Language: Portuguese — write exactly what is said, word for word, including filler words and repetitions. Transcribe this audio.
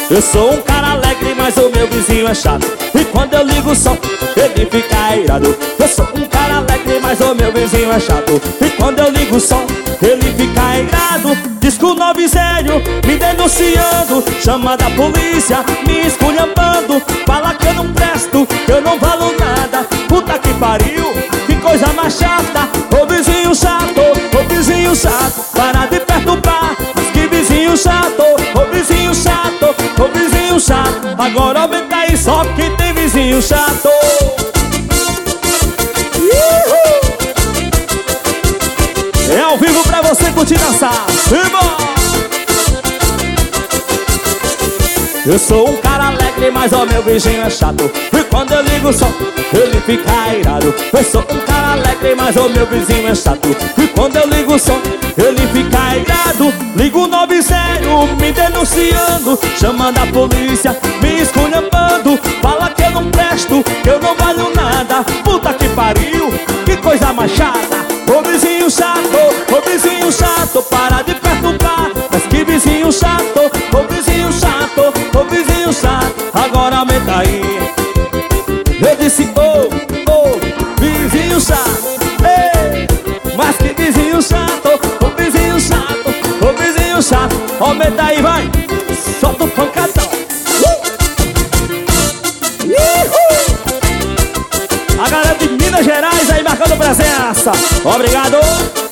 Eu sou um cara alegre, mas o meu vizinho é chato. E quando eu ligo o som, ele fica irado. Eu sou um cara alegre, mas o meu vizinho é chato. E quando eu ligo o som, ele fica irado. Disco novo e sério, me denunciando. Chama da polícia, me esculhambando. Fala que eu não presto, que eu não valo nada. Puta que pariu, que coisa mais chata. Ô vizinho chato, ô vizinho chato, para de perturbar. Mas que vizinho chato, ô vizinho chato, ô vizinho chato. Agora aumenta aí só que tem vizinho chato. Uhul. É ao vivo pra você curtir dançar. Eu sou um cara alegre, mas o meu vizinho é chato. E quando eu ligo o som, ele fica irado. Eu sou um cara alegre, mas o meu vizinho é chato. E quando eu ligo o som, ele fica irado. Ligo novo e sério, me denunciando. Chamando a polícia, me esculhambando. Fala que eu não presto, que eu não valho nada. Puta que pariu, que coisa mais chata. Ô vizinho chato, ô vizinho chato, para de perturbar. Mas que vizinho chato, ô vizinho chato, ô vizinho chato. Agora aumenta aí. Eu disse ô, ô, vizinho chato. Ei, mas que vizinho chato, ô vizinho chato, ô vizinho chato. Aumenta aí, vai. Solta o pancadão. uh! A galera de Minas Gerais aí marcando presença. Obrigado.